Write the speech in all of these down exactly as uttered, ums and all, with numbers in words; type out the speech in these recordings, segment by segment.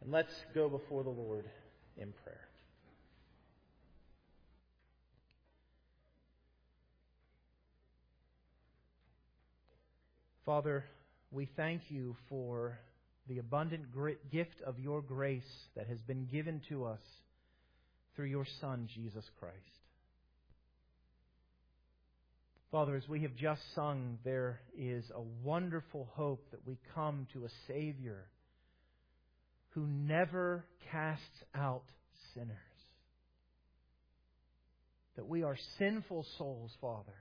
And let's go before the Lord in prayer. Father, we thank you for the abundant gift of your grace that has been given to us through your Son, Jesus Christ. Father, as we have just sung, there is a wonderful hope that we come to a Savior who never casts out sinners. That we are sinful souls, Father.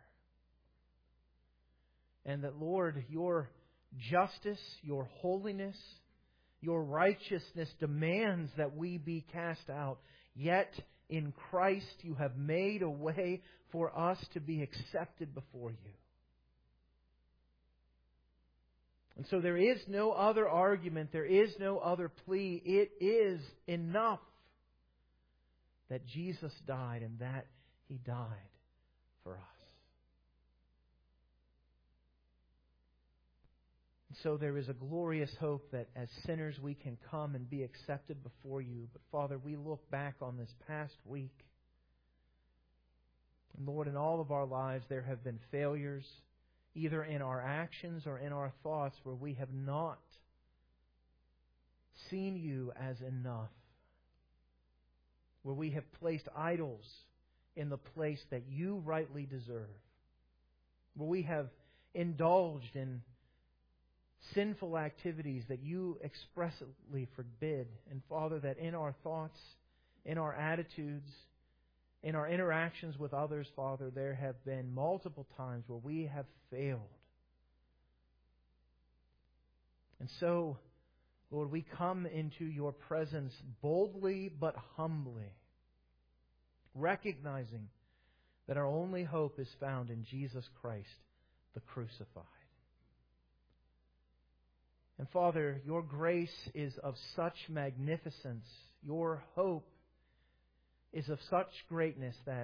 And that, Lord, your justice, your holiness, your righteousness demands that we be cast out. Yet, in Christ, you have made a way for us to be accepted before you. And so there is no other argument, there is no other plea. It is enough that Jesus died and that He died for us. And so there is a glorious hope that as sinners we can come and be accepted before you. But Father, we look back on this past week. And Lord, in all of our lives there have been failures, either in our actions or in our thoughts, where we have not seen you as enough. Where we have placed idols in the place that you rightly deserve. Where we have indulged in sinful activities that you expressly forbid. And Father, that in our thoughts, in our attitudes, in our interactions with others, Father, there have been multiple times where we have failed. And so, Lord, we come into your presence boldly but humbly, recognizing that our only hope is found in Jesus Christ, the crucified. And Father, your grace is of such magnificence, your hope is of such greatness that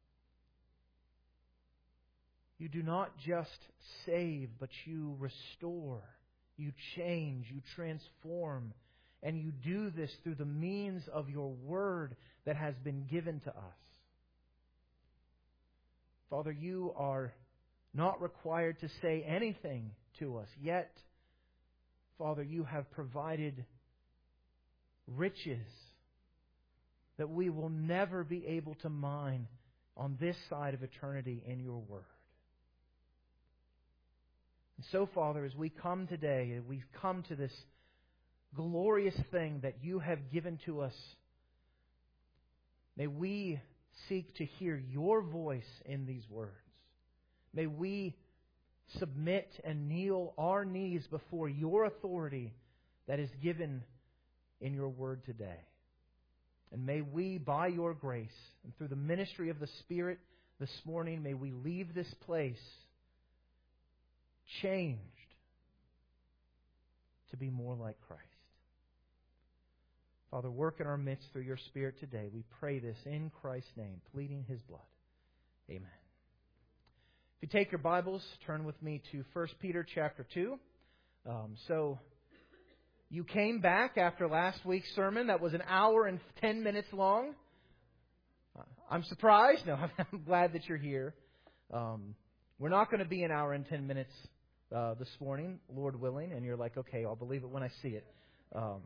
you do not just save, but you restore, you change, you transform, and you do this through the means of your Word that has been given to us. Father, you are not required to say anything to us, yet, Father, you have provided riches that we will never be able to mine on this side of eternity in your Word. And so, Father, as we come today, we come to this glorious thing that you have given to us, may we seek to hear your voice in these words. May we submit and kneel our knees before your authority that is given in your Word today. And may we, by your grace, and through the ministry of the Spirit this morning, may we leave this place changed to be more like Christ. Father, work in our midst through your Spirit today. We pray this in Christ's name, pleading His blood. Amen. If you take your Bibles, turn with me to First Peter chapter two. Um, so... You came back after last week's sermon that was an hour and ten minutes long. I'm surprised. No, I'm glad that you're here. Um, we're not going to be an hour and ten minutes uh, this morning, Lord willing. And you're like, okay, I'll believe it when I see it. Um,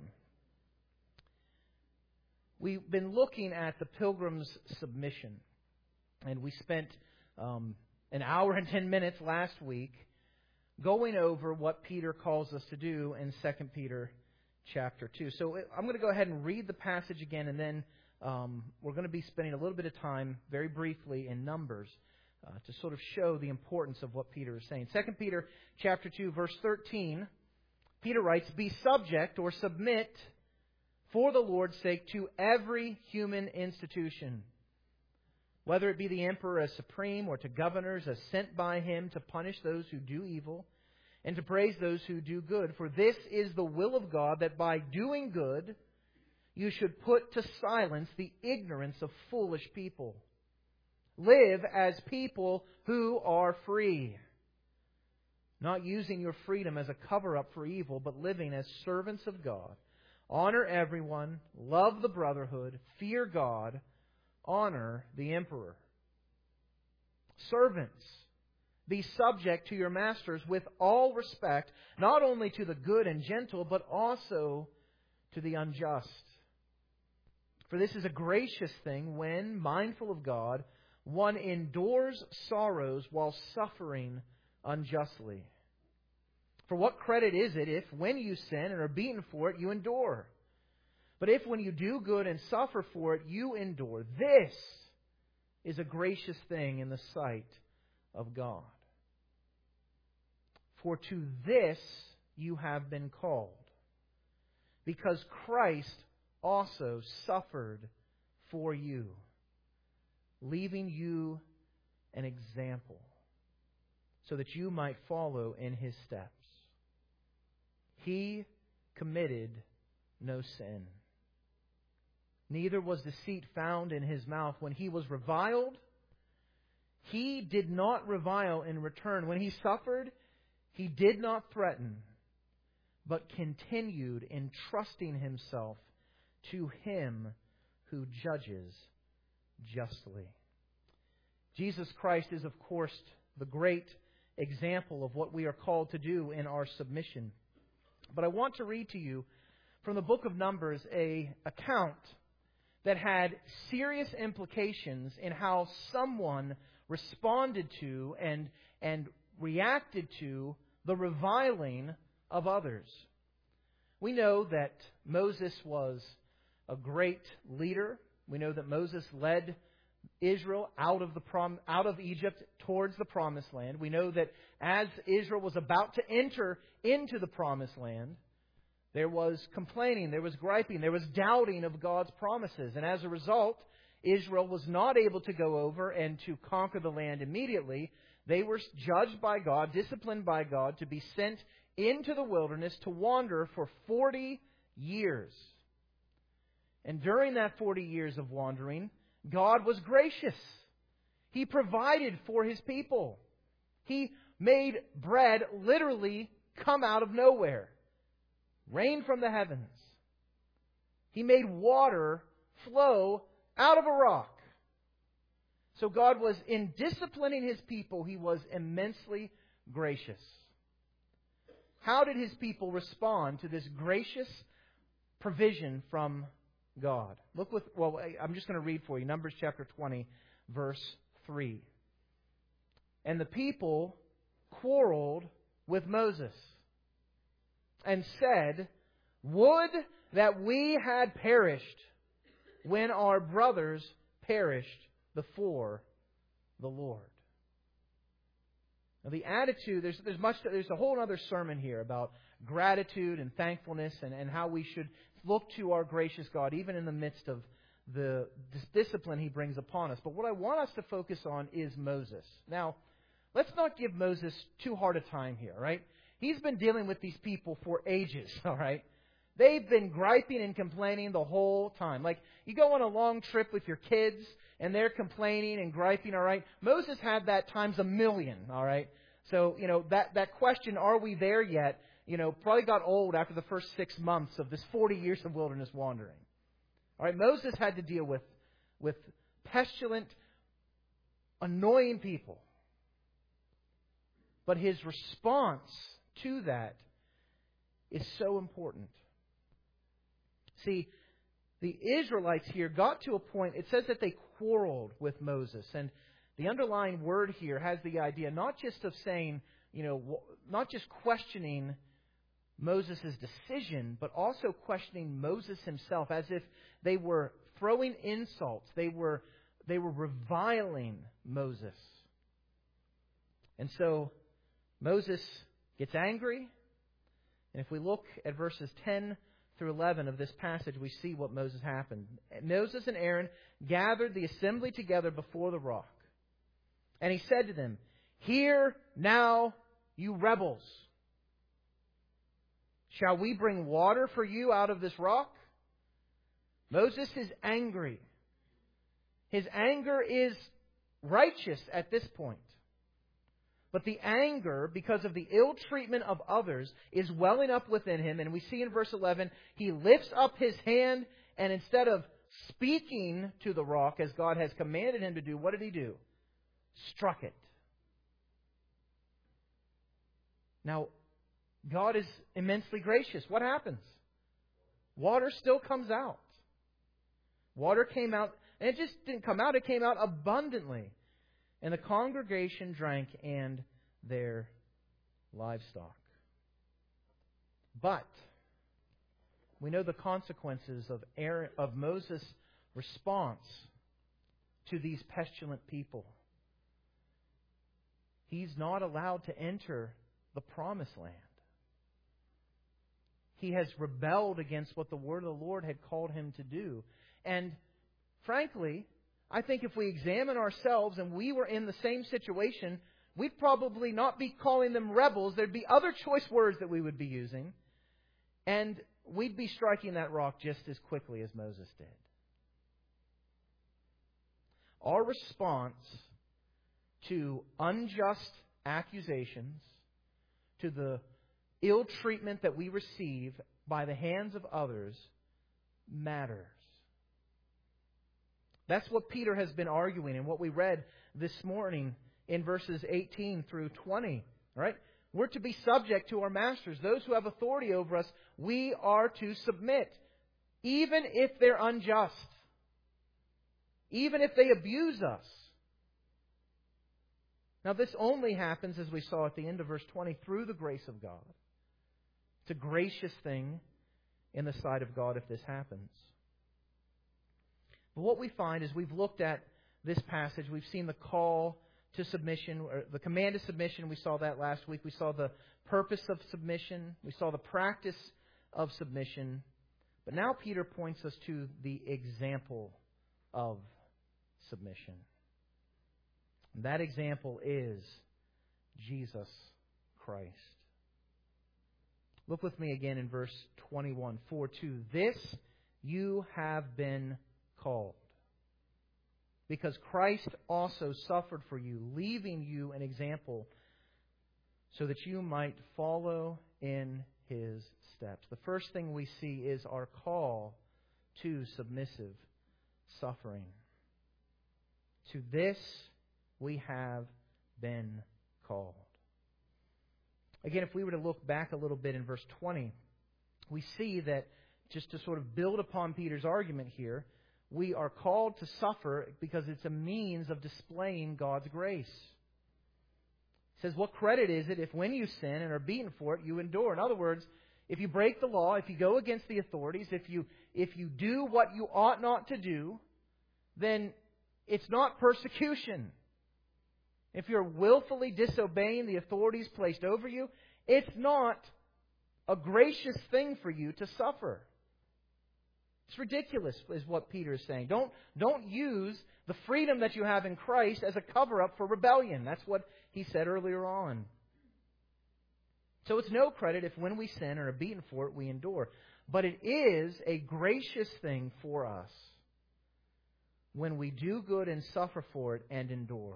we've been looking at the Pilgrim's Submission. And we spent um, an hour and ten minutes last week going over what Peter calls us to do in Second Peter chapter two. So I'm going to go ahead and read the passage again, and then um, we're going to be spending a little bit of time, very briefly, in Numbers uh, to sort of show the importance of what Peter is saying. Second Peter chapter two, verse thirteen, Peter writes, "Be subject or submit for the Lord's sake to every human institution, whether it be the emperor as supreme or to governors as sent by him to punish those who do evil and to praise those who do good. For this is the will of God, that by doing good you should put to silence the ignorance of foolish people. Live as people who are free, not using your freedom as a cover-up for evil, but living as servants of God. Honor everyone, love the brotherhood, fear God, honor the emperor. Servants, be subject to your masters with all respect, not only to the good and gentle, but also to the unjust. For this is a gracious thing when, mindful of God, one endures sorrows while suffering unjustly. For what credit is it if, when you sin and are beaten for it, you endure? But if when you do good and suffer for it, you endure, this is a gracious thing in the sight of God. For to this you have been called, because Christ also suffered for you, leaving you an example, so that you might follow in His steps. He committed no sin. Neither was deceit found in His mouth. When He was reviled, He did not revile in return. When He suffered, He did not threaten, but continued entrusting Himself to Him who judges justly. Jesus Christ is, of course, the great example of what we are called to do in our submission. But I want to read to you from the book of Numbers a account that had serious implications in how someone responded to and, and reacted to the reviling of others. We know that Moses was a great leader. We know that Moses led Israel out of the prom- out of Egypt towards the Promised Land. We know that as Israel was about to enter into the Promised Land, there was complaining, there was griping, there was doubting of God's promises. And as a result, Israel was not able to go over and to conquer the land immediately. They were judged by God, disciplined by God, to be sent into the wilderness to wander for forty years. And during that forty years of wandering, God was gracious. He provided for His people. He made bread literally come out of nowhere. Rain from the heavens. He made water flow out of a rock. So God was, in disciplining His people, He was immensely gracious. How did His people respond to this gracious provision from God? Look with, well, I'm just going to read for you. Numbers chapter twenty, verse three. And the people quarreled with Moses and said, "Would that we had perished when our brothers perished before the Lord." Now the attitude, there's there's much, there's a whole other sermon here about gratitude and thankfulness and, and how we should look to our gracious God, even in the midst of the discipline He brings upon us. But what I want us to focus on is Moses. Now, let's not give Moses too hard a time here, right? He's been dealing with these people for ages, all right? They've been griping and complaining the whole time. Like, you go on a long trip with your kids, and they're complaining and griping, all right? Moses had that times a million, all right? So, you know, that, that question, are we there yet, you know, probably got old after the first six months of this forty years of wilderness wandering. All right, Moses had to deal with, with pestilent, annoying people. But his response to that is so important. See, the Israelites here got to a point, it says that they quarreled with Moses. And the underlying word here has the idea not just of saying, you know, not just questioning Moses' decision, but also questioning Moses himself, as if they were throwing insults. They were, they were reviling Moses. And so Moses gets angry. And if we look at verses ten through eleven of this passage, we see what Moses happened. Moses and Aaron gathered the assembly together before the rock. And he said to them, "Hear now, you rebels. Shall we bring water for you out of this rock?" Moses is angry. His anger is righteous at this point. But the anger, because of the ill treatment of others, is welling up within him. And we see in verse eleven, he lifts up his hand, and instead of speaking to the rock as God has commanded him to do, what did he do? Struck it. Now, God is immensely gracious. What happens? Water still comes out. Water came out, and it just didn't come out, it came out abundantly. And the congregation drank and their livestock. But we know the consequences of Aaron, of Moses' response to these pestilent people. He's not allowed to enter the promised land. He has rebelled against what the word of the Lord had called him to do. And frankly, I think if we examine ourselves and we were in the same situation, we'd probably not be calling them rebels. There'd be other choice words that we would be using. And we'd be striking that rock just as quickly as Moses did. Our response to unjust accusations, to the ill treatment that we receive by the hands of others, matters. That's what Peter has been arguing and what we read this morning in verses eighteen through twenty. Right? We're to be subject to our masters. Those who have authority over us, we are to submit, even if they're unjust, even if they abuse us. Now, this only happens, as we saw at the end of verse twenty, through the grace of God. It's a gracious thing in the sight of God if this happens. But what we find is we've looked at this passage. We've seen the call to submission, or the command to submission. We saw that last week. We saw the purpose of submission. We saw the practice of submission. But now Peter points us to the example of submission. And that example is Jesus Christ. Look with me again in verse twenty-one. For to this you have been called, because Christ also suffered for you, leaving you an example so that you might follow in His steps. The first thing we see is our call to submissive suffering. To this we have been called. Again, if we were to look back a little bit in verse twenty, we see that, just to sort of build upon Peter's argument here, we are called to suffer because it's a means of displaying God's grace. It says, what credit is it if when you sin and are beaten for it, you endure? In other words, if you break the law, if you go against the authorities, if you if you do what you ought not to do, then it's not persecution. If you're willfully disobeying the authorities placed over you, it's not a gracious thing for you to suffer. It's ridiculous, is what Peter is saying. Don't, don't use the freedom that you have in Christ as a cover-up for rebellion. That's what he said earlier on. So it's no credit if when we sin and are beaten for it, we endure. But it is a gracious thing for us when we do good and suffer for it and endure.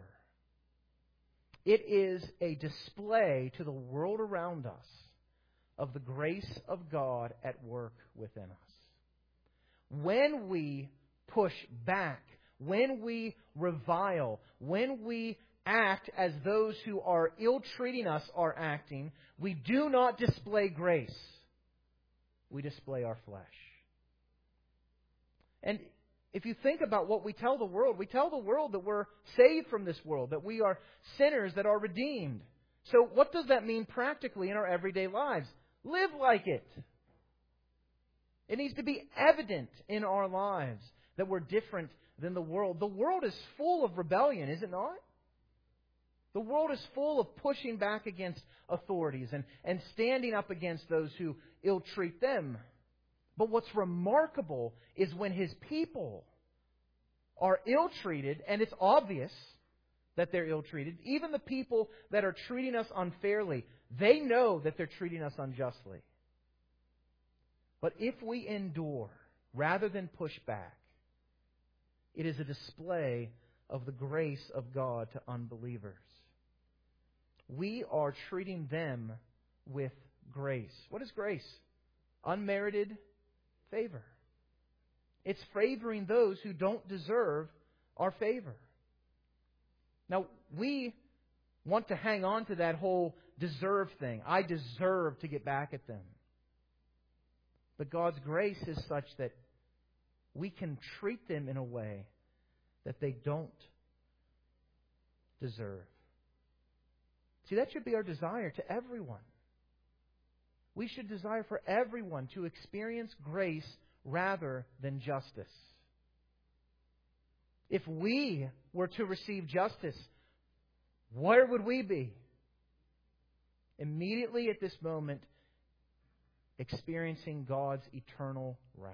It is a display to the world around us of the grace of God at work within us. When we push back, when we revile, when we act as those who are ill-treating us are acting, we do not display grace. We display our flesh. And if you think about what we tell the world, we tell the world that we're saved from this world, that we are sinners that are redeemed. So what does that mean practically in our everyday lives? Live like it. It needs to be evident in our lives that we're different than the world. The world is full of rebellion, is it not? The world is full of pushing back against authorities and, and standing up against those who ill-treat them. But what's remarkable is when His people are ill-treated, and it's obvious that they're ill-treated, even the people that are treating us unfairly, they know that they're treating us unjustly. But if we endure rather than push back, it is a display of the grace of God to unbelievers. we are treating them with grace. What is grace? Unmerited favor. It's favoring those who don't deserve our favor. Now, we want to hang on to that whole deserve thing. I deserve to get back at them. But God's grace is such that we can treat them in a way that they don't deserve. See, that should be our desire to everyone. We should desire for everyone to experience grace rather than justice. If we were to receive justice, where would we be? Immediately at this moment, experiencing God's eternal wrath.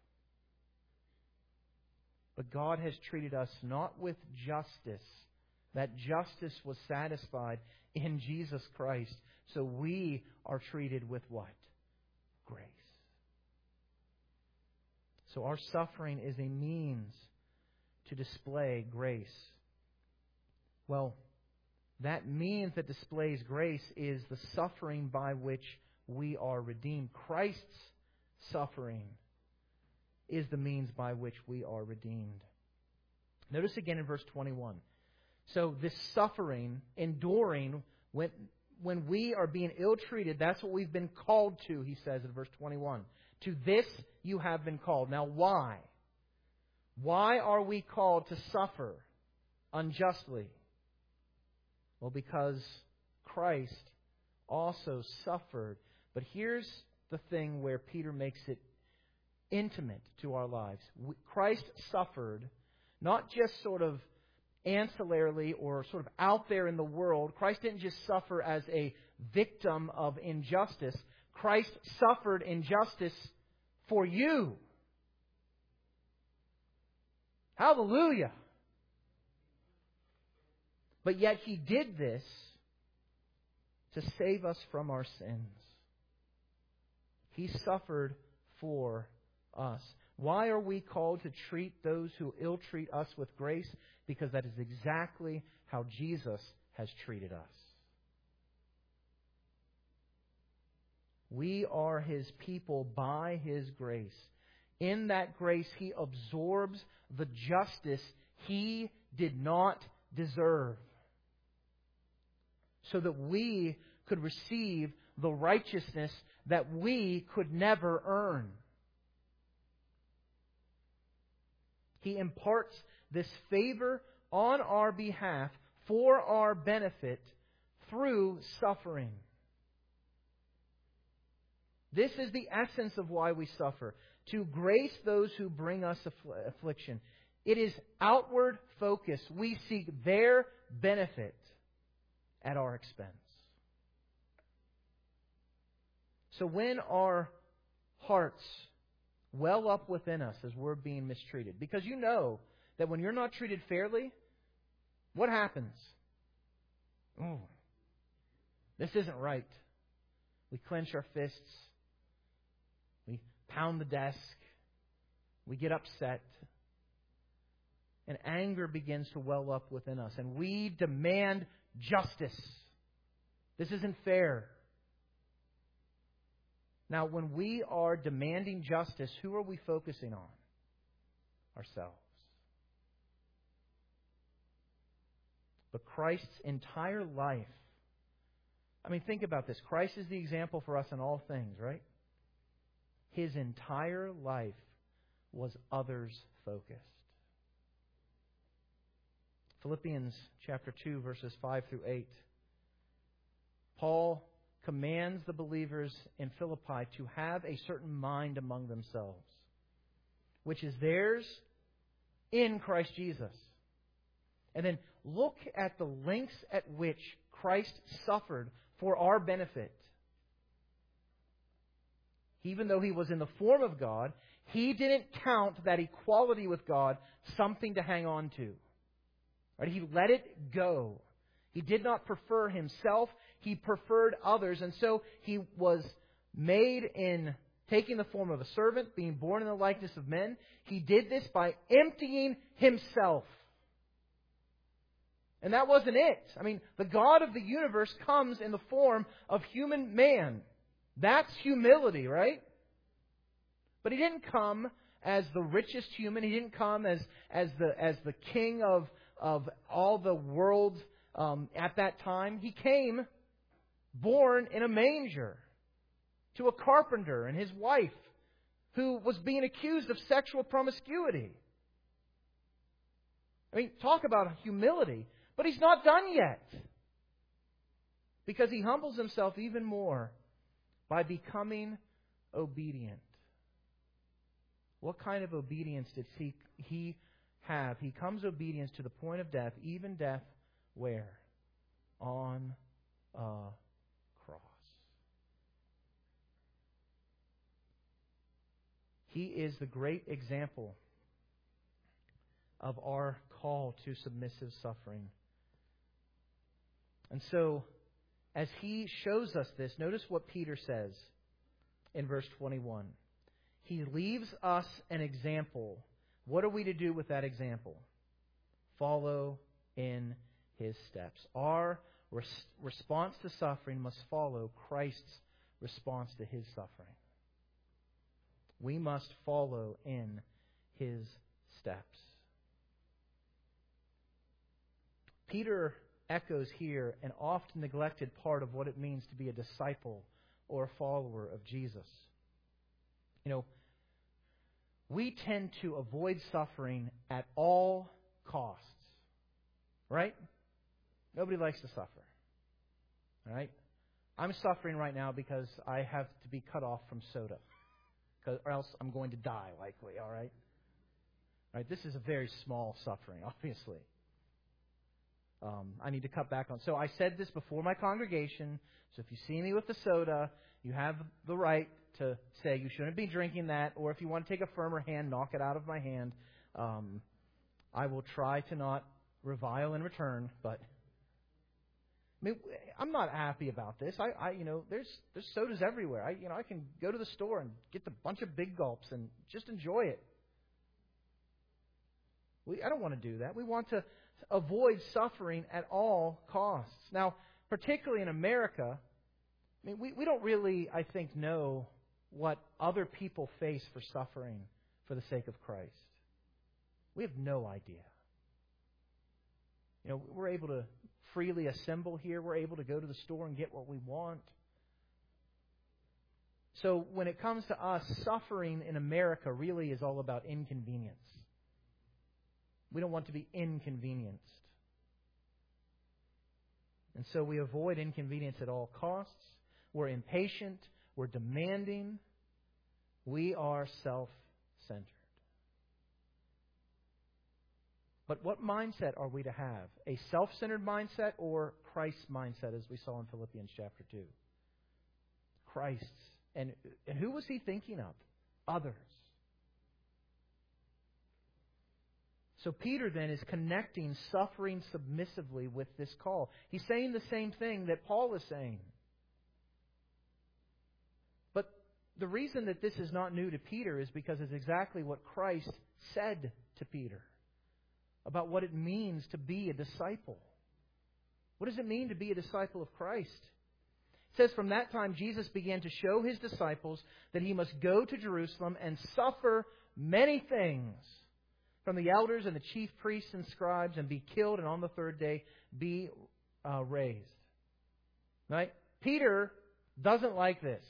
But God has treated us not with justice. That justice was satisfied in Jesus Christ. So we are treated with what? Grace. So our suffering is a means to display grace. Well, that means that displays grace is the suffering by which we are redeemed. Christ's suffering is the means by which we are redeemed. Notice again in verse twenty-one. So this suffering, enduring, when, when we are being ill-treated, that's what we've been called to, he says in verse twenty-one. To this you have been called. Now why? Why are we called to suffer unjustly? Well, because Christ also suffered. But here's the thing where Peter makes it intimate to our lives. Christ suffered not just sort of ancillarily or sort of out there in the world. Christ didn't just suffer as a victim of injustice. Christ suffered injustice for you. Hallelujah! But yet He did this to save us from our sins. He suffered for us. Why are we called to treat those who ill-treat us with grace? Because that is exactly how Jesus has treated us. We are His people by His grace. In that grace, He absorbs the justice He did not deserve, so that we could receive the righteousness that we could never earn. He imparts this favor on our behalf for our benefit through suffering. This is the essence of why we suffer. To grace those who bring us affl- affliction. It is outward focus. We seek their benefit at our expense. So when our hearts well up within us as we're being mistreated, because you know that when you're not treated fairly, what happens? Oh, this isn't right. We clench our fists. We pound the desk. We get upset. And anger begins to well up within us. And we demand justice. This isn't fair. Now, when we are demanding justice, who are we focusing on? Ourselves. But Christ's entire life, I mean, think about this. Christ is the example for us in all things, right? His entire life was others-focused. Philippians chapter two, verses five through eight. Paul commands the believers in Philippi to have a certain mind among themselves, which is theirs in Christ Jesus. And then look at the lengths at which Christ suffered for our benefit. Even though He was in the form of God, He didn't count that equality with God something to hang on to. Right? He let it go. He did not prefer Himself. He preferred others. And so He was made in taking the form of a servant, being born in the likeness of men. He did this by emptying Himself. And that wasn't it. I mean, the God of the universe comes in the form of human man. That's humility, right? But He didn't come as the richest human. He didn't come as as the as the king of of all the world um, at that time. He came born in a manger to a carpenter and his wife, who was being accused of sexual promiscuity. I mean, talk about humility. But He's not done yet, because He humbles Himself even more by becoming obedient. What kind of obedience did he, he have? He comes obedience to the point of death, even death where? On a cross. He is the great example of our call to submissive suffering. And so, as He shows us this, notice what Peter says in verse twenty-one. He leaves us an example. What are we to do with that example? Follow in His steps. Our res- response to suffering must follow Christ's response to His suffering. We must follow in His steps. Peter echoes here an often neglected part of what it means to be a disciple or a follower of Jesus. You know, we tend to avoid suffering at all costs. Right? Nobody likes to suffer. All right? I'm suffering right now because I have to be cut off from soda. Or else I'm going to die, likely. All right? All right, this is a very small suffering, obviously. Um, I need to cut back on. So I said this before my congregation. So if you see me with the soda, you have the right to say you shouldn't be drinking that. Or if you want to take a firmer hand, knock it out of my hand. Um, I will try to not revile in return. But I mean, I'm not happy about this. I, I, you know, there's there's sodas everywhere. I, you know, I can go to the store and get a bunch of big gulps and just enjoy it. We, I don't want to do that. We want to avoid suffering at all costs. Now, particularly in America, I mean, we, we don't really, I think, know what other people face for suffering for the sake of Christ. We have no idea. You know, we're able to freely assemble here. We're able to go to the store and get what we want. So when it comes to us, suffering in America really is all about inconvenience. We don't want to be inconvenienced. And so we avoid inconvenience at all costs. We're impatient. We're demanding. We are self-centered. But what mindset are we to have? A self-centered mindset or Christ's mindset, as we saw in Philippians chapter two? Christ's. And, and who was He thinking of? Others. So Peter then is connecting suffering submissively with this call. He's saying the same thing that Paul is saying. But the reason that this is not new to Peter is because it's exactly what Christ said to Peter about what it means to be a disciple. What does it mean to be a disciple of Christ? It says, from that time Jesus began to show His disciples that He must go to Jerusalem and suffer many things from the elders and the chief priests and scribes, and be killed, and on the third day be uh, raised. Right? Peter doesn't like this.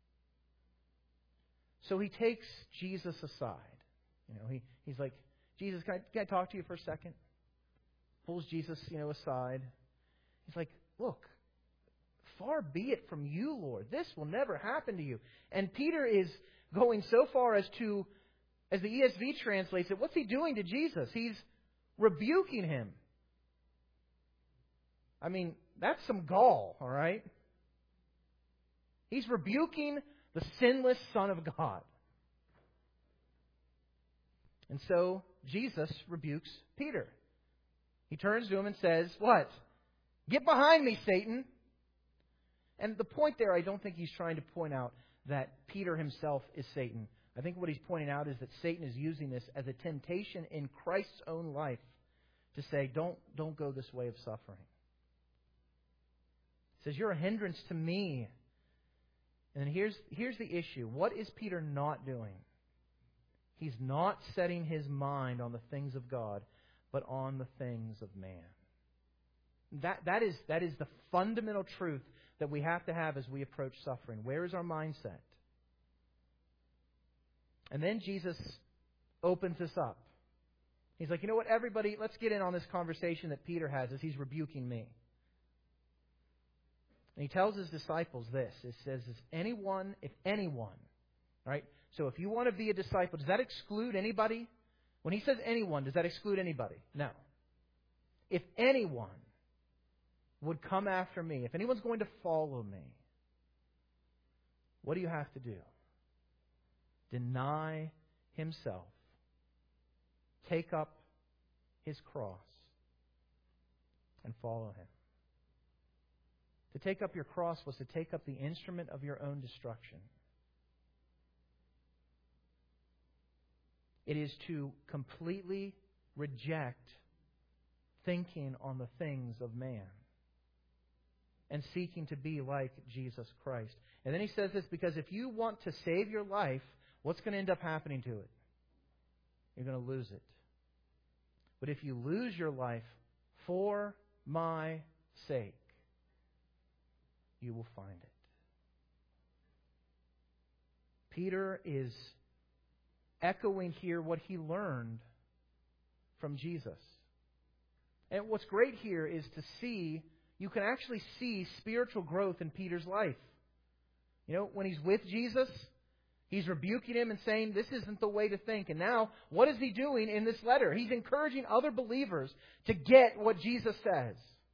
So he takes Jesus aside. You know, he, he's like, Jesus, can I, can I talk to you for a second? Pulls Jesus, you know, aside. He's like, look, far be it from you, Lord. This will never happen to you. And Peter is going so far as to, as the E S V translates it, what's he doing to Jesus? He's rebuking Him. I mean, that's some gall, all right? He's rebuking the sinless Son of God. And so Jesus rebukes Peter. He turns to him and says, what? Get behind me, Satan. And the point there, I don't think he's trying to point out that Peter himself is Satan. I think what he's pointing out is that Satan is using this as a temptation in Christ's own life to say, don't, don't go this way of suffering. He says, you're a hindrance to me. And then here's, here's the issue. What is Peter not doing? He's not setting his mind on the things of God, but on the things of man. That, that, is, that is the fundamental truth that we have to have as we approach suffering. Where is our mindset? And then Jesus opens this up. He's like, you know what, everybody, let's get in on this conversation that Peter has as he's rebuking me. And he tells his disciples this. It says, if anyone, if anyone, all right? So if you want to be a disciple, does that exclude anybody? When he says anyone, does that exclude anybody? No. If anyone would come after me, if anyone's going to follow me, what do you have to do? Deny himself. Take up his cross and follow him. To take up your cross was to take up the instrument of your own destruction. It is to completely reject thinking on the things of man and seeking to be like Jesus Christ. And then he says this, because if you want to save your life, what's going to end up happening to it? You're going to lose it. But if you lose your life for my sake, you will find it. Peter is echoing here what he learned from Jesus. And what's great here is to see, you can actually see spiritual growth in Peter's life. You know, when he's with Jesus, he's rebuking him and saying, this isn't the way to think. And now, what is he doing in this letter? He's encouraging other believers to get what Jesus says.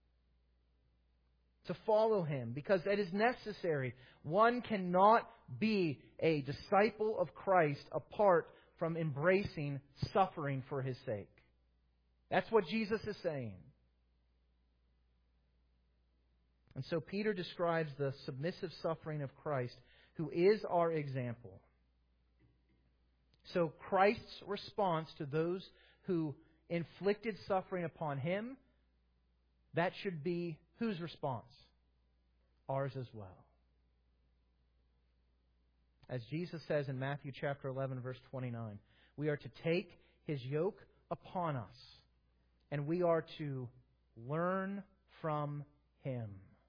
To follow him, because it is necessary. One cannot be a disciple of Christ apart from embracing suffering for his sake. That's what Jesus is saying. And so Peter describes the submissive suffering of Christ, who is our example. So Christ's response to those who inflicted suffering upon him, that should be whose response? Ours as well. As Jesus says in Matthew chapter eleven, verse twenty-nine, we are to take his yoke upon us, and we are to learn from him.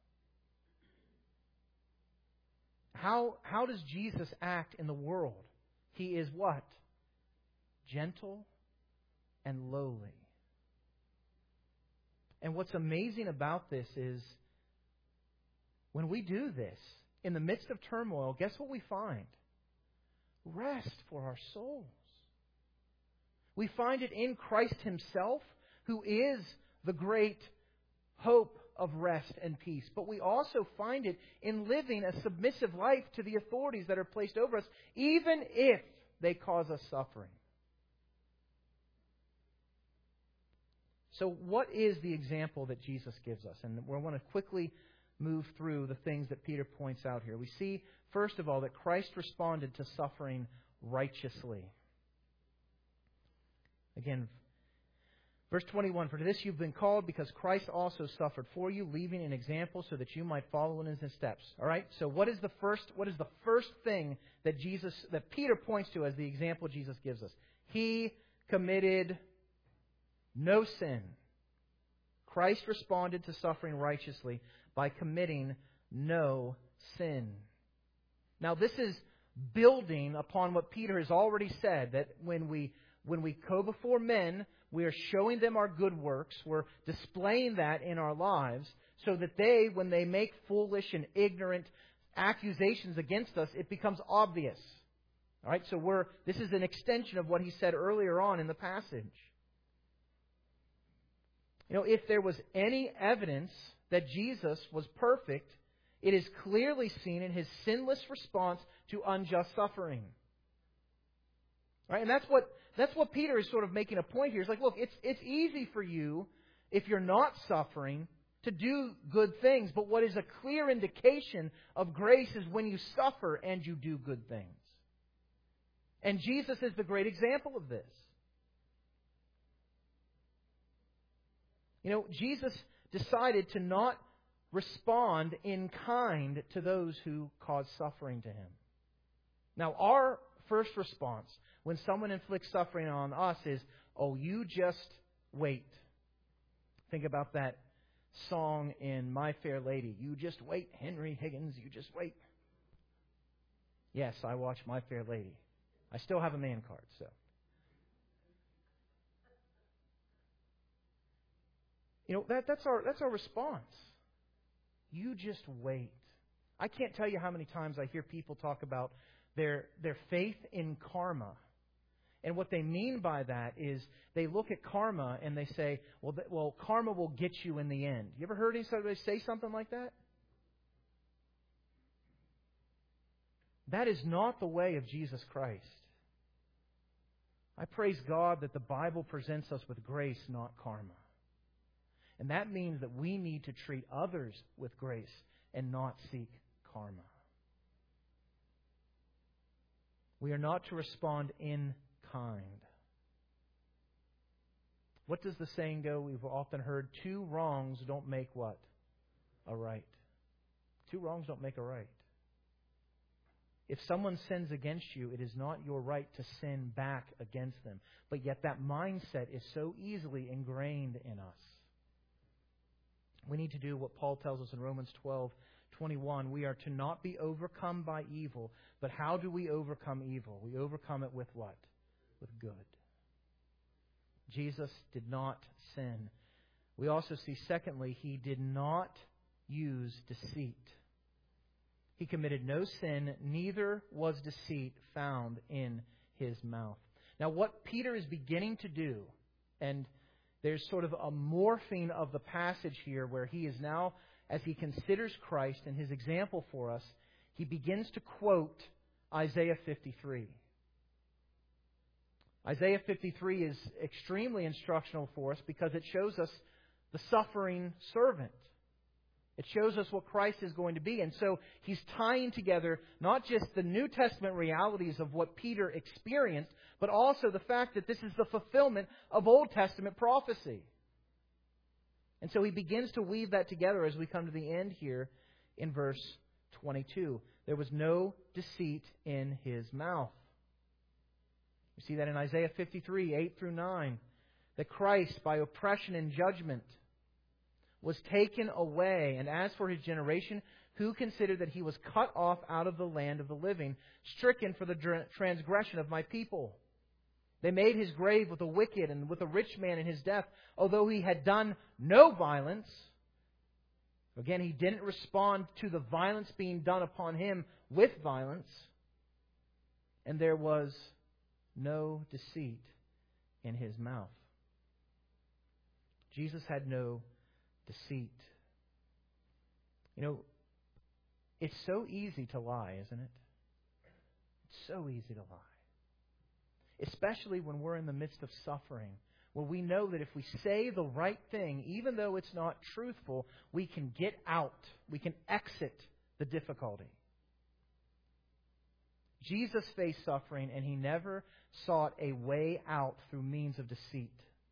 How, how does Jesus act in the world? He is what? Gentle and lowly. And what's amazing about this is when we do this, in the midst of turmoil, guess what we find? Rest for our souls. We find it in Christ himself, who is the great hope of rest and peace. But we also find it in living a submissive life to the authorities that are placed over us, even if they cause us suffering. So what is the example that Jesus gives us? And we want to quickly move through the things that Peter points out here. We see, first of all, that Christ responded to suffering righteously. Again, verse twenty-one, for to this you've been called, because Christ also suffered for you, leaving an example so that you might follow in his steps. All right? So what is the first what is the first thing that Jesus that Peter points to as the example Jesus gives us? He committed no sin. Christ responded to suffering righteously by committing no sin. Now, this is building upon what Peter has already said, that when we when we go before men, we are showing them our good works. We're displaying that in our lives so that they, when they make foolish and ignorant accusations against us, it becomes obvious. All right, so we're this is an extension of what he said earlier on in the passage. You know, if there was any evidence that Jesus was perfect, it is clearly seen in his sinless response to unjust suffering. Right? And that's what that's what Peter is sort of making a point here. He's like, look, it's it's easy for you, if you're not suffering, to do good things. But what is a clear indication of grace is when you suffer and you do good things. And Jesus is the great example of this. You know, Jesus decided to not respond in kind to those who cause suffering to Him. Now, our first response when someone inflicts suffering on us is, oh, you just wait. Think about that song in My Fair Lady. You just wait, Henry Higgins, you just wait. Yes, I watch My Fair Lady. I still have a man card, so. You know, that, that's our that's our response. You just wait. I can't tell you how many times I hear people talk about their their faith in karma. And what they mean by that is they look at karma and they say, well, th- well, karma will get you in the end. You ever heard anybody say something like that? That is not the way of Jesus Christ. I praise God that the Bible presents us with grace, not karma. And that means that we need to treat others with grace and not seek karma. We are not to respond in kind. What does the saying go? We've often heard, two wrongs don't make what? A right. Two wrongs don't make a right. If someone sins against you, it is not your right to sin back against them. But yet that mindset is so easily ingrained in us. We need to do what Paul tells us in Romans twelve twenty-one. We are to not be overcome by evil, but how do we overcome evil? We overcome it with what? With good. Jesus did not sin. We also see, secondly, He did not use deceit. He committed no sin, neither was deceit found in His mouth. Now, what Peter is beginning to do, and there's sort of a morphing of the passage here where he is now, as he considers Christ and His example for us, he begins to quote Isaiah fifty-three. Isaiah fifty-three is extremely instructional for us because it shows us the suffering servant. It shows us what Christ is going to be. And so he's tying together not just the New Testament realities of what Peter experienced, but also the fact that this is the fulfillment of Old Testament prophecy. And so he begins to weave that together as we come to the end here in verse twenty-two. There was no deceit in His mouth. You see that in Isaiah fifty-three, eight through nine. That Christ, by oppression and judgment, was taken away. And as for His generation, who considered that He was cut off out of the land of the living, stricken for the transgression of my people. They made His grave with a wicked and with a rich man in his death, although He had done no violence. Again, He didn't respond to the violence being done upon Him with violence. And there was no deceit in His mouth. Jesus had no deceit. You know, it's so easy to lie, isn't it? It's so easy to lie. Especially when we're in the midst of suffering, where we know that if we say the right thing, even though it's not truthful, we can get out. We can exit the difficulty. Jesus faced suffering, and He never sought a way out through means of deceit.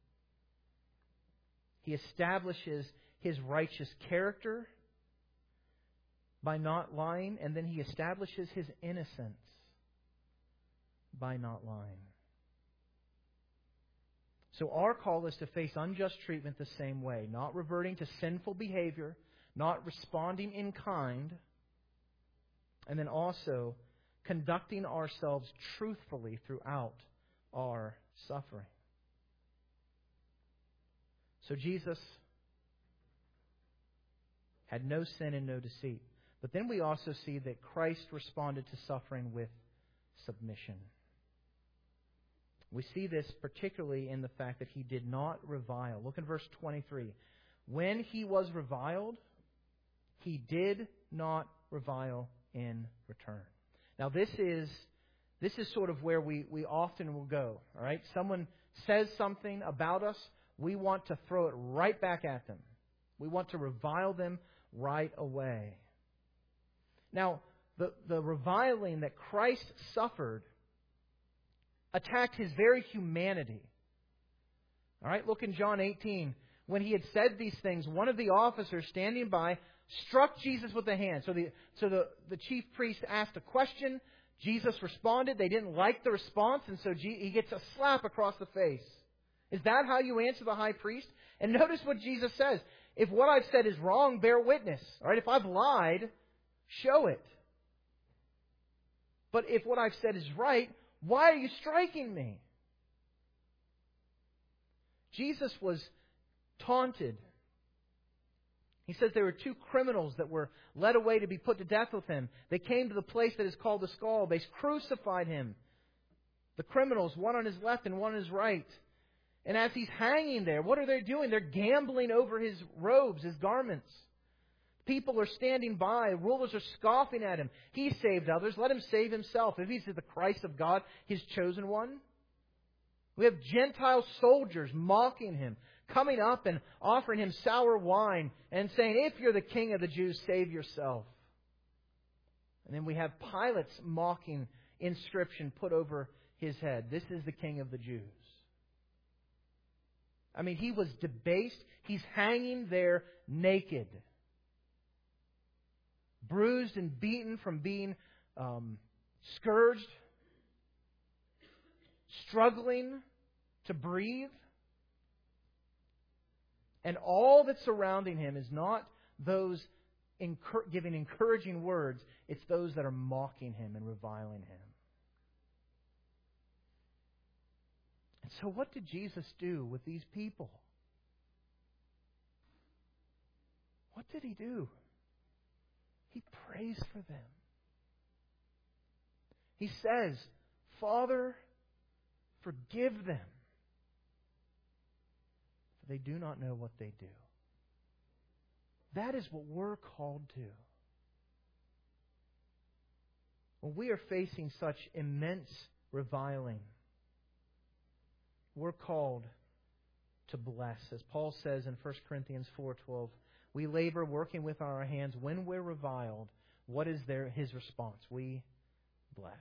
He establishes His righteous character by not lying, and then He establishes His innocence by not lying. So our call is to face unjust treatment the same way, not reverting to sinful behavior, not responding in kind, and then also conducting ourselves truthfully throughout our suffering. So Jesus had no sin and no deceit. But then we also see that Christ responded to suffering with submission. We see this particularly in the fact that He did not revile. Look in verse twenty-three. When He was reviled, He did not revile in return. Now this is this is sort of where we, we often will go. All right? Someone says something about us, we want to throw it right back at them. We want to revile them right away. Now, the, the reviling that Christ suffered attacked His very humanity. All right, look in John eighteen. when he had said these things, one of the officers standing by struck Jesus with the hand. So the so the, the chief priest asked a question. Jesus responded. They didn't like the response, and so he gets a slap across the face. Is that how you answer the high priest? And notice what Jesus says. If what I've said is wrong, bear witness. All right, if I've lied, show it. But if what I've said is right, why are you striking me? Jesus was taunted. He says there were two criminals that were led away to be put to death with him. They came to the place that is called the skull. They crucified him. The criminals, one on his left and one on his right. And as he's hanging there, what are they doing? They're gambling over his robes, his garments. People are standing by. Rulers are scoffing at him. He saved others. Let him save himself. If he's the Christ of God, his chosen one. We have Gentile soldiers mocking him, coming up and offering him sour wine and saying, if you're the king of the Jews, save yourself. And then we have Pilate's mocking inscription put over his head. This is the king of the Jews. I mean, he was debased. He's hanging there naked. Bruised and beaten from being um, scourged. Struggling to breathe. And all that's surrounding him is not those incur- giving encouraging words. It's those that are mocking him and reviling him. And so what did Jesus do with these people? What did he do? He prays for them. He says, Father, forgive them, for they do not know what they do. That is what we're called to. When we are facing such immense reviling, we're called to bless. As Paul says in First Corinthians four twelve, we labor working with our hands. When we're reviled, what is their his response? We bless.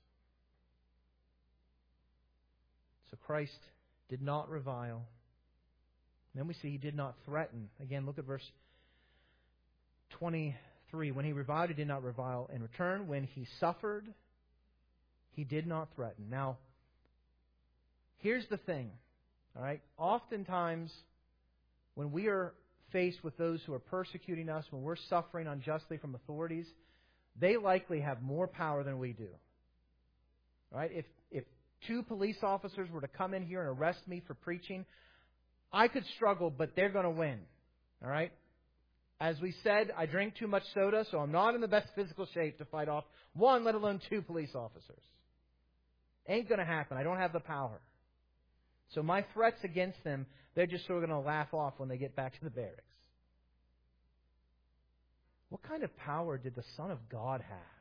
So Christ did not revile. Then we see he did not threaten. Again, look at verse twenty-three. When he reviled, he did not revile in return. When he suffered, he did not threaten. Now, here's the thing. All right? Oftentimes, when we are faced with those who are persecuting us, when we're suffering unjustly from authorities, they likely have more power than we do. All right? If if two police officers were to come in here and arrest me for preaching, I could struggle, but they're going to win. All right? As we said, I drink too much soda, so I'm not in the best physical shape to fight off one, let alone two police officers. Ain't going to happen. I don't have the power. So my threats against them, they're just sort of going to laugh off when they get back to the barracks. What kind of power did the Son of God have?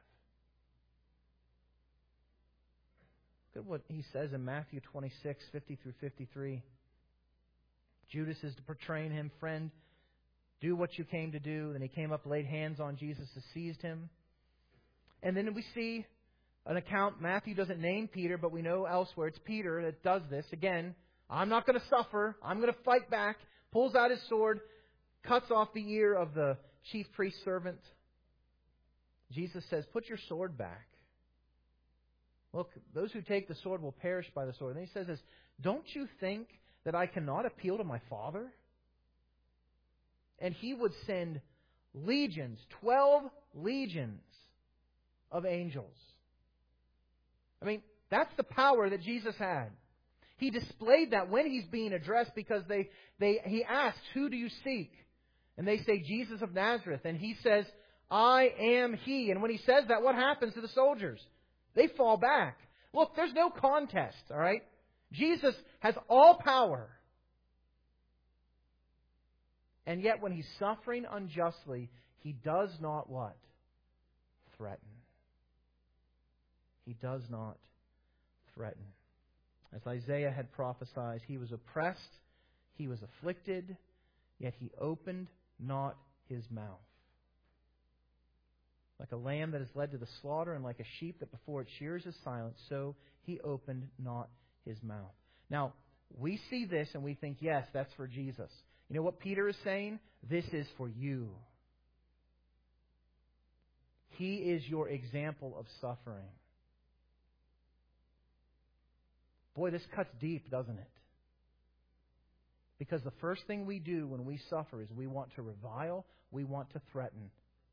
Look at what he says in Matthew twenty-six, fifty through fifty-three. Judas is portraying him, friend, do what you came to do. Then he came up, laid hands on Jesus, and seized him. And then we see an account, Matthew doesn't name Peter, but we know elsewhere it's Peter that does this. Again, I'm not going to suffer. I'm going to fight back. Pulls out his sword, cuts off the ear of the chief priest's servant. Jesus says, put your sword back. Look, those who take the sword will perish by the sword. And then he says this, don't you think that I cannot appeal to my Father? And he would send legions, twelve legions of angels. I mean, that's the power that Jesus had. He displayed that when he's being addressed because they, they he asks, who do you seek? And they say, Jesus of Nazareth. And he says, I am he. And when he says that, what happens to the soldiers? They fall back. Look, there's no contest, all right? Jesus has all power. And yet when he's suffering unjustly, he does not what? Threaten. He does not threaten. As Isaiah had prophesied, he was oppressed, he was afflicted, yet he opened not his mouth. Like a lamb that is led to the slaughter, and like a sheep that before it shears is silent, so he opened not his mouth. Now, we see this and we think, yes, that's for Jesus. You know what Peter is saying? This is for you. He is your example of suffering. Boy, this cuts deep, doesn't it? Because the first thing we do when we suffer is we want to revile, we want to threaten.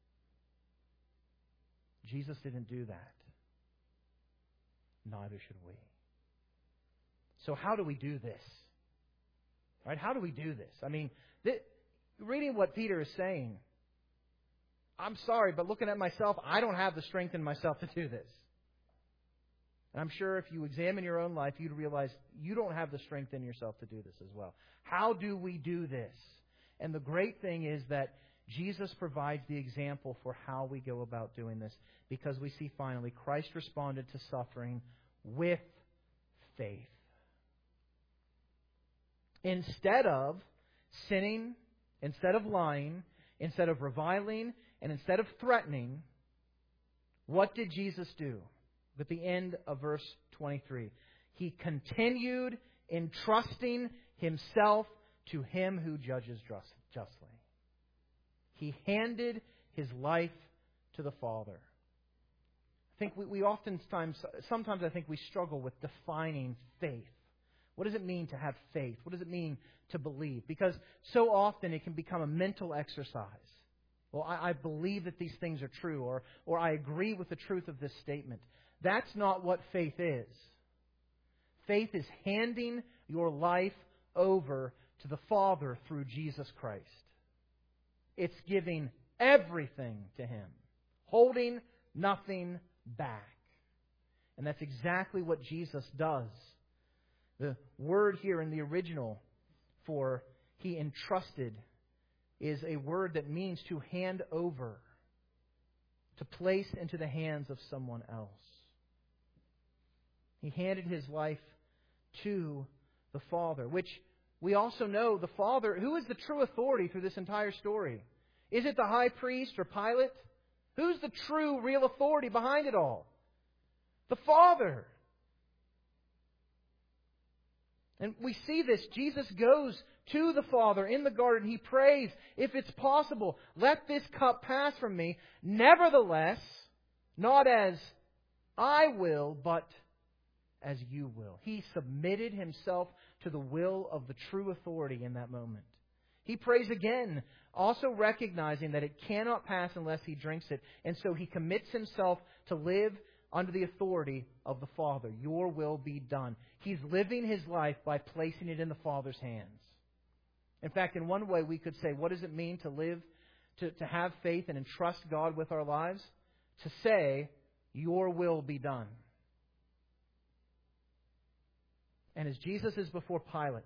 Jesus didn't do that. Neither should we. So how do we do this? Right? How do we do this? I mean, th- reading what Peter is saying, I'm sorry, but looking at myself, I don't have the strength in myself to do this. And I'm sure if you examine your own life, you'd realize you don't have the strength in yourself to do this as well. How do we do this? And the great thing is that Jesus provides the example for how we go about doing this, because we see finally Christ responded to suffering with faith. Instead of sinning, instead of lying, instead of reviling, and instead of threatening, what did Jesus do? At the end of verse twenty-three, He continued entrusting Himself to Him who judges justly. He handed His life to the Father. I think we, we oftentimes, sometimes I think we struggle with defining faith. What does it mean to have faith? What does it mean to believe? Because so often it can become a mental exercise. Well, I, I believe that these things are true, or, or I agree with the truth of this statement. That's not what faith is. Faith is handing your life over to the Father through Jesus Christ. It's giving everything to Him, holding nothing back. And that's exactly what Jesus does. The word here in the original for He entrusted is a word that means to hand over, to place into the hands of someone else. He handed His life to the Father, which we also know the Father, who is the true authority through this entire story? Is it the high priest or Pilate? Who's the true, real authority behind it all? The Father. And we see this. Jesus goes to the Father in the garden. He prays, if it's possible, let this cup pass from me. Nevertheless, not as I will, but as you will. He submitted Himself to the will of the true authority in that moment. He prays again, also recognizing that it cannot pass unless He drinks it. And so He commits Himself to live under the authority of the Father. Your will be done. He's living His life by placing it in the Father's hands. In fact, in one way we could say, what does it mean to live, to, to have faith and entrust God with our lives? To say, your will be done. And as Jesus is before Pilate,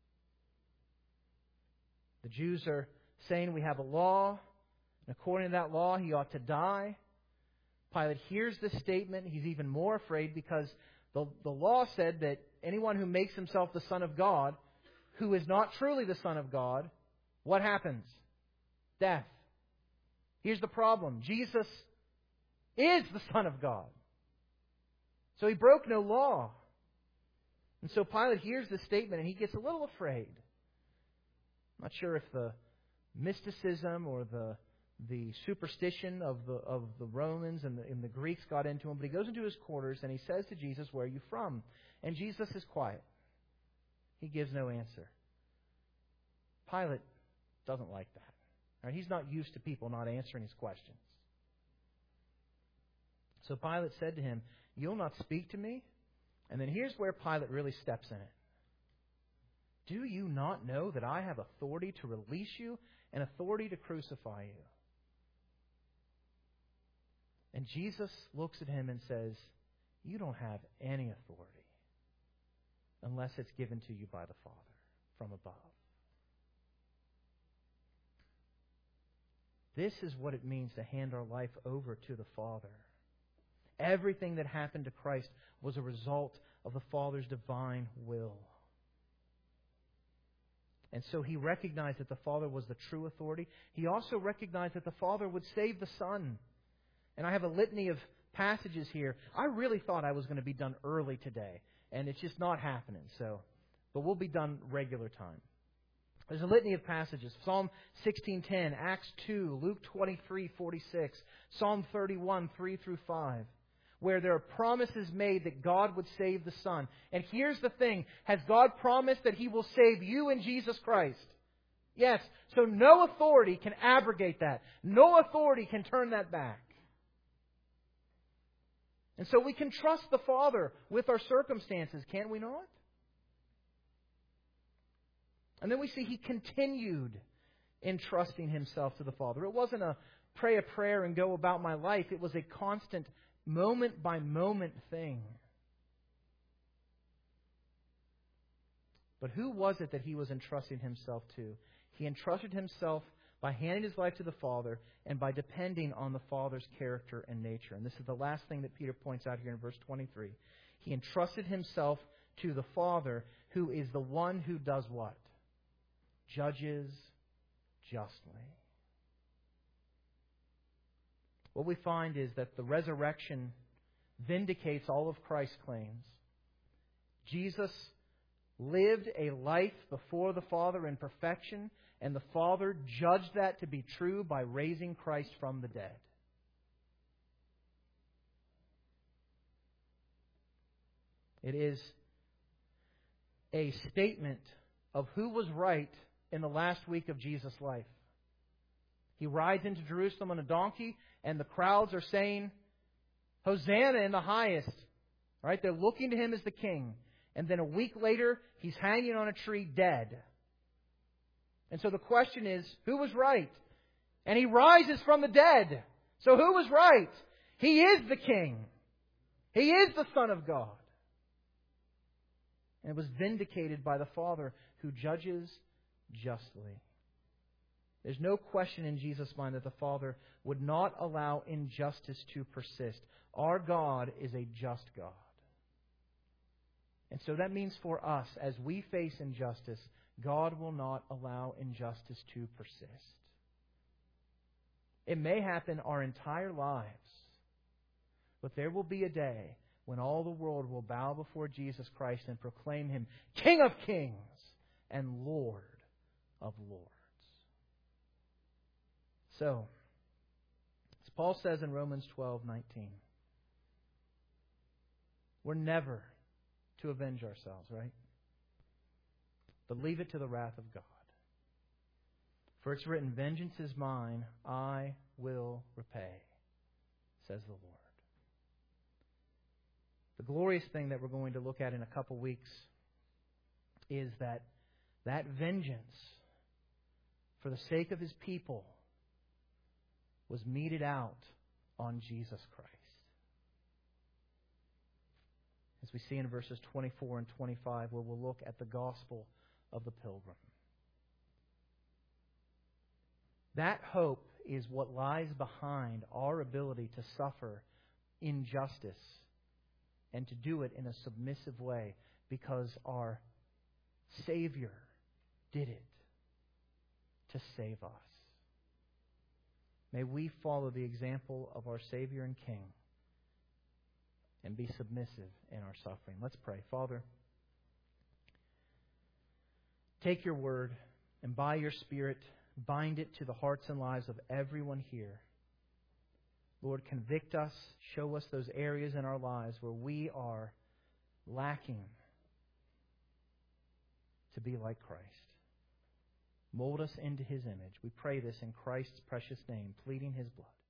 the Jews are saying we have a law, and according to that law, He ought to die. Pilate hears this statement. He's even more afraid because the, the law said that anyone who makes himself the Son of God, who is not truly the Son of God, what happens? Death. Here's the problem. Jesus is the Son of God. So He broke no law. And so Pilate hears this statement and he gets a little afraid. I'm not sure if the mysticism or the the superstition of the of the Romans and the, and the Greeks got into him, but he goes into his quarters and he says to Jesus, "Where are you from?" And Jesus is quiet. He gives no answer. Pilate doesn't like that. Right? He's not used to people not answering his questions. So Pilate said to him, "You'll not speak to me?" And then here's where Pilate really steps in it. "Do you not know that I have authority to release you and authority to crucify you?" And Jesus looks at him and says, "You don't have any authority unless it's given to you by the Father from above." This is what it means to hand our life over to the Father. Everything that happened to Christ was a result of the Father's divine will. And so He recognized that the Father was the true authority. He also recognized that the Father would save the Son. And I have a litany of passages here. I really thought I was going to be done early today, and it's just not happening. So, but we'll be done regular time. There's a litany of passages. Psalm sixteen ten, Acts two, Luke twenty-three forty-six, Psalm thirty-one, three through five, where there are promises made that God would save the Son. And here's the thing. Has God promised that He will save you in Jesus Christ? Yes. So no authority can abrogate that. No authority can turn that back. And so we can trust the Father with our circumstances, can we not? And then we see He continued entrusting Himself to the Father. It wasn't a pray a prayer and go about my life. It was a constant, moment by moment thing. But who was it that He was entrusting Himself to? He entrusted Himself by handing His life to the Father and by depending on the Father's character and nature. And this is the last thing that Peter points out here in verse twenty-three. He entrusted Himself to the Father, who is the one who does what? Judges justly. What we find is that the resurrection vindicates all of Christ's claims. Jesus lived a life before the Father in perfection, and the Father judged that to be true by raising Christ from the dead. It is a statement of who was right in the last week of Jesus' life. He rides into Jerusalem on a donkey, and the crowds are saying, Hosanna in the highest. Right? They're looking to Him as the King. And then a week later, He's hanging on a tree dead. And so the question is, who was right? And He rises from the dead. So who was right? He is the King. He is the Son of God. And it was vindicated by the Father, who judges justly. There's no question in Jesus' mind that the Father would not allow injustice to persist. Our God is a just God. And so that means for us, as we face injustice, God will not allow injustice to persist. It may happen our entire lives, but there will be a day when all the world will bow before Jesus Christ and proclaim Him King of Kings and Lord of Lords. So, as Paul says in Romans twelve nineteen, we're never to avenge ourselves, right? But leave it to the wrath of God. For it's written, vengeance is mine, I will repay, says the Lord. The glorious thing that we're going to look at in a couple weeks is that that vengeance, for the sake of His people, was meted out on Jesus Christ. As we see in verses twenty-four and twenty-five, where we'll look at the gospel of the pilgrim. That hope is what lies behind our ability to suffer injustice and to do it in a submissive way, because our Savior did it to save us. May we follow the example of our Savior and King and be submissive in our suffering. Let's pray. Father, take Your Word and by Your Spirit bind it to the hearts and lives of everyone here. Lord, convict us, show us those areas in our lives where we are lacking to be like Christ. Mold us into His image. We pray this in Christ's precious name, pleading His blood.